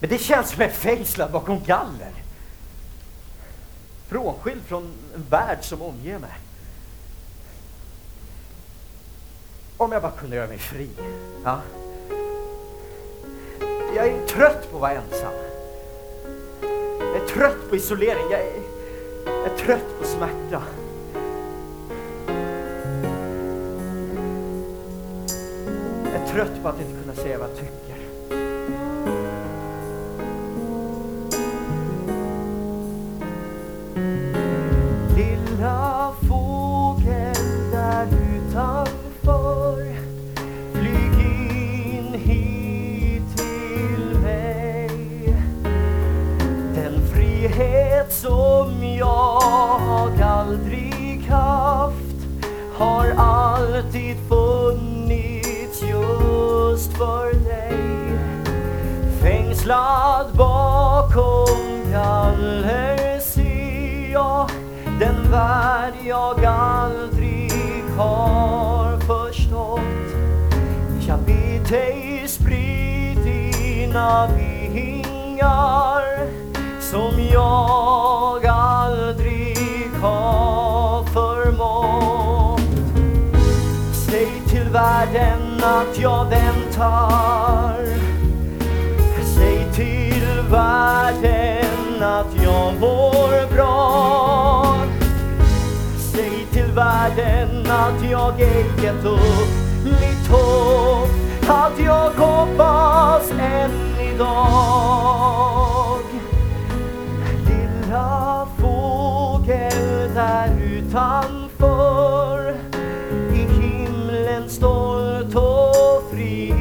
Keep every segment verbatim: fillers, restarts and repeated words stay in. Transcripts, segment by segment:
Men det känns som en fängslad bakom galler. Frånskild från en värld som omger mig. Om jag bara kunde göra mig fri. Ja. Jag är trött på att vara ensam. Jag är trött på isolering. Jag är, jag är trött på smärta. Jag är trött på att inte kunna säga vad jag tycker. Lilla fågel där utanför, flyg in hit till mig. Den frihet som jag aldrig haft har alltid funnits just för dig. Fängslad bakom galler ser jag den värld jag aldrig har förstått. Jag ber dig, sprid dina vingar som jag aldrig har förmått. Säg till världen att jag väntar. Säg till världen att jag mår bra. Säg till världen att jag ej gett upp mitt hopp, att jag hoppas än idag. Lilla fågel där utanför, i himlen stolt och fri.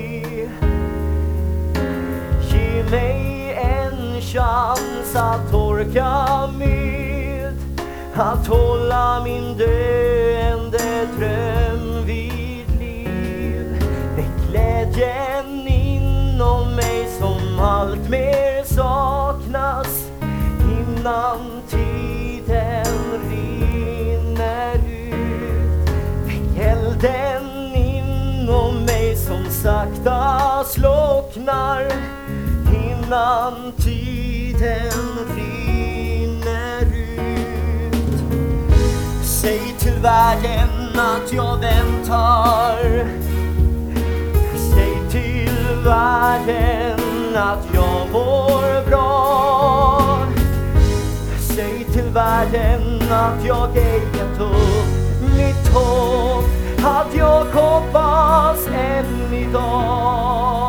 Ge mig en chans att torka med, att hålla min döende dröm vid liv. Väck glädjen inom mig som allt mer saknas, innan tiden rinner ut. Väck elden inom mig som sakta slocknar, innan tiden rinner ut. Säg till världen att jag väntar. Säg till världen att jag mår bra. Säg till världen att jag ej gett upp mitt hopp, att jag hoppas än idag.